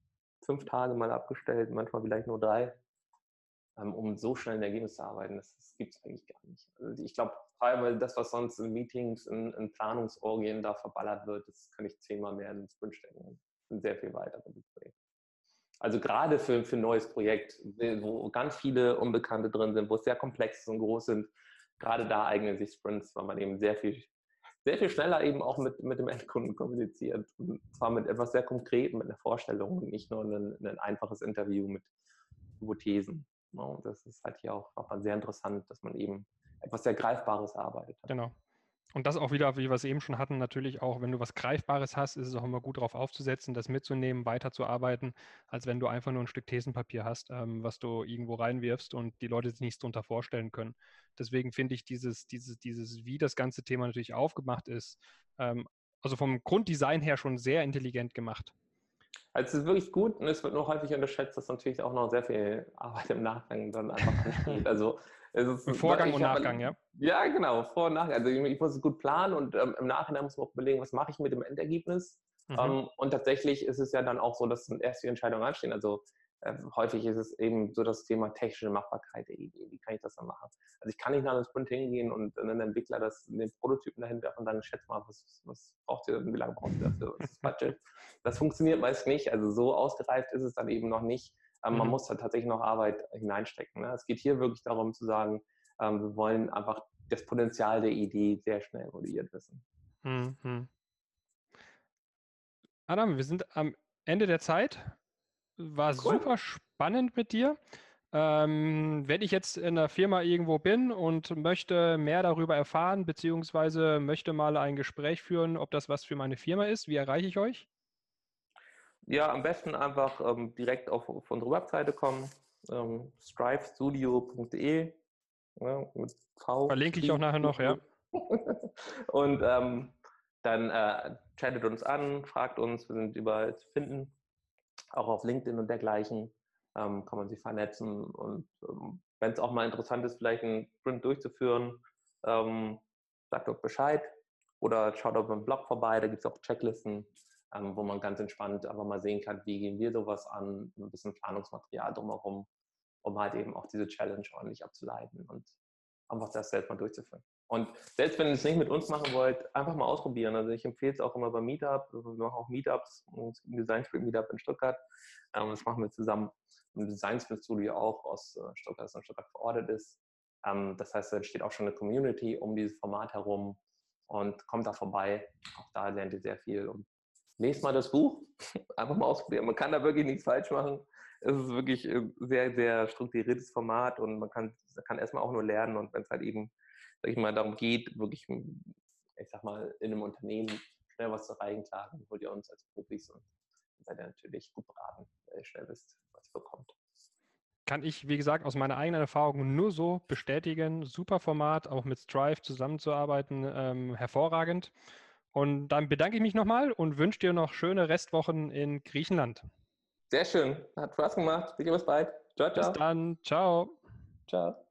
5 Tage mal abgestellt, manchmal vielleicht nur 3, um so schnell ein Ergebnis zu arbeiten, das gibt es eigentlich gar nicht. Also ich glaube, teilweise das, was sonst in Meetings, in Planungsorgien da verballert wird, das kann ich 10-mal mehr in den Sprint stecken. Das sind sehr viel weiter mit dem Projekt. Also gerade für ein neues Projekt, wo ganz viele Unbekannte drin sind, wo es sehr komplex ist und groß sind, gerade da eignen sich Sprints, weil man eben sehr viel schneller eben auch mit dem Endkunden kommuniziert. Und zwar mit etwas sehr Konkretem, mit einer Vorstellung und nicht nur ein einfaches Interview mit Hypothesen. Und das ist halt hier auch nochmal sehr interessant, dass man eben etwas sehr Greifbares erarbeitet hat. Genau. Und das auch wieder, wie wir es eben schon hatten, natürlich auch, wenn du was Greifbares hast, ist es auch immer gut darauf aufzusetzen, das mitzunehmen, weiterzuarbeiten, als wenn du einfach nur ein Stück Thesenpapier hast, was du irgendwo reinwirfst und die Leute sich nichts darunter vorstellen können. Deswegen finde ich wie das ganze Thema natürlich aufgemacht ist, also vom Grunddesign her schon sehr intelligent gemacht. Also es ist wirklich gut und es wird nur häufig unterschätzt, dass natürlich auch noch sehr viel Arbeit im Nachgang dann einfach ansteht. Also es ist, Im Vorgang und Nachgang, ja. Ja, genau, Vor- und Nachgang. Also ich muss es gut planen und im Nachhinein muss man auch überlegen, was mache ich mit dem Endergebnis. Mhm. Und tatsächlich ist es ja dann auch so, dass erst die Entscheidungen anstehen. Also häufig ist es eben so das Thema technische Machbarkeit der Idee. Wie kann ich das dann machen? Also ich kann nicht nach einem Sprint hingehen und einen Entwickler den Prototypen dahinter und dann schätze mal, was braucht ihr, wie lange braucht ihr dafür, was ist das Budget? Das funktioniert meist nicht. Also so ausgereift ist es dann eben noch nicht. Man muss da tatsächlich noch Arbeit hineinstecken. Ne? Es geht hier wirklich darum zu sagen, wir wollen einfach das Potenzial der Idee sehr schnell evaluiert wissen. Mhm. Adam, wir sind am Ende der Zeit. War Cool. super spannend mit dir. Wenn ich jetzt in einer Firma irgendwo bin und möchte mehr darüber erfahren, beziehungsweise möchte mal ein Gespräch führen, ob das was für meine Firma ist, wie erreiche ich euch? Ja, am besten einfach direkt auf unsere Webseite kommen, strivestudio.de, ja, mit V Verlinke ich auch geschrieben. nachher noch, ja. Und dann chattet uns an, fragt uns, wir sind überall zu finden, auch auf LinkedIn und dergleichen kann man sich vernetzen. Und wenn es auch mal interessant ist, vielleicht einen Sprint durchzuführen, sagt doch Bescheid oder schaut auf meinem Blog vorbei, da gibt es auch Checklisten, wo man ganz entspannt einfach mal sehen kann, wie gehen wir sowas an, ein bisschen Planungsmaterial drumherum, um halt eben auch diese Challenge ordentlich abzuleiten und einfach das selbst mal durchzuführen. Und selbst wenn ihr es nicht mit uns machen wollt, einfach mal ausprobieren. Also ich empfehle es auch immer beim Meetup. Wir machen auch Meetups, es gibt ein Design Sprint Meetup in Stuttgart. Das machen wir zusammen im Design Sprint Studio auch aus Stuttgart, das in Stuttgart verortet ist. Das heißt, da entsteht auch schon eine Community um dieses Format herum. und kommt da vorbei. Auch da lernt ihr sehr viel. Und lest mal das Buch, einfach mal ausprobieren. Man kann da wirklich nichts falsch machen. Es ist wirklich ein sehr, sehr strukturiertes Format und man kann erstmal auch nur lernen. Und wenn es halt eben, sag ich mal, darum geht, wirklich, ich sag mal, in einem Unternehmen schnell was zu erreichen, klar, dann holt ihr uns als Profis und seid ihr natürlich gut beraten, weil ihr schnell wisst, was ihr bekommt. Kann ich, wie gesagt, aus meiner eigenen Erfahrung nur so bestätigen. Super Format, auch mit Strive zusammenzuarbeiten, hervorragend. Und dann bedanke ich mich nochmal und wünsche dir noch schöne Restwochen in Griechenland. Sehr schön, hat Spaß gemacht. Bis bald. Ciao, Bis ciao. dann, ciao. Ciao.